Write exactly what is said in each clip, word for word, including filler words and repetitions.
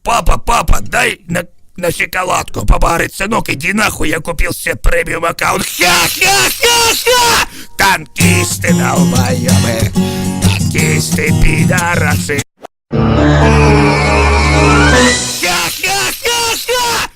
Папа, папа, дай на, на шоколадку побарить, сынок, иди нахуй, я купил себе премиум аккаунт. Ха-ха-ха-ха! Танкисты долбоёбы, танкисты пидорасы. Ха-ха-ха-ха!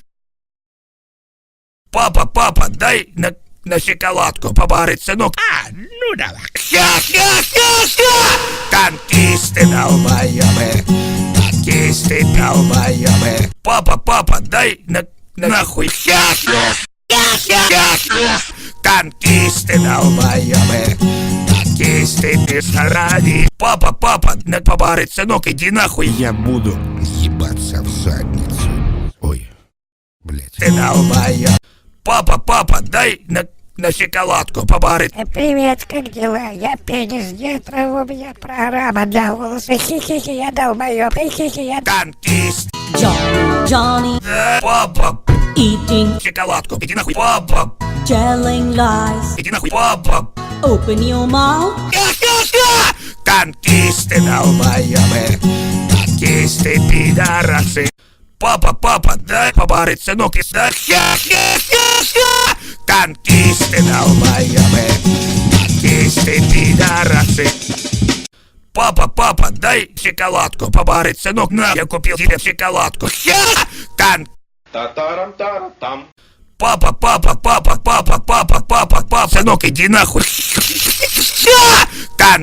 Папа, папа, дай на, на шоколадку побарить, сынок. А, ну давай. Ха-ха-ха-ха! Танкисты долбоёбы, танкисты долбоёбы. Папа, папа, дай на, на нахуй. Ха-ха-ха-ха! Танкисты долбоёбы, танкисты пидорасы. Папа, папа, на побарить, сынок, иди нахуй. Я буду ебаться в задницу. Ой, блять. Ты долбоёб. Папа, папа, дай на, на шоколадку побарить. Привет, как дела? Я пенис Гетро, у меня программа для волоса. Хи-хи-хи, я долбоёб. Хи-хи-хи, я... Танкист. John, Johnny, Э, Папа, eating, шоколадку, иди нахуй. Папа, telling lies. иди нахуй. Папа. Open your mouth. Ха-ха-ха! Танкисты долбоёбы, танкисты пидорасы. Папа, папа, дай побарить, сынок, и дай. Ха-ха-ха-ха! Танкисты долбоёбы, танкисты пидорасы. Папа, папа, дай шоколадку побарить, сынок, на, я купил тебе шоколадку. Ха! Тан... Татарам-тарам-там. Папа, папа, папа, папа, папа, папа, папа, сынок, иди нахуй. Ха! Тан...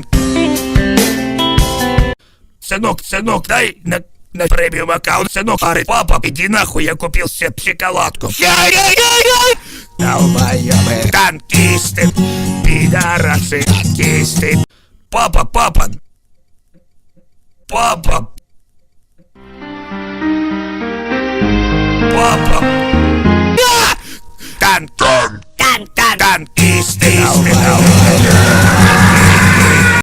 Сынок, сынок, дай на, на премиум аккаунт, сынок, арит. Папа, иди нахуй, я купил себе шоколадку. Ай-яй-яй-яй! Долбоёбы, танкисты, пидорасы, танкисты. Папа, папа, папа, папа, а! Танк.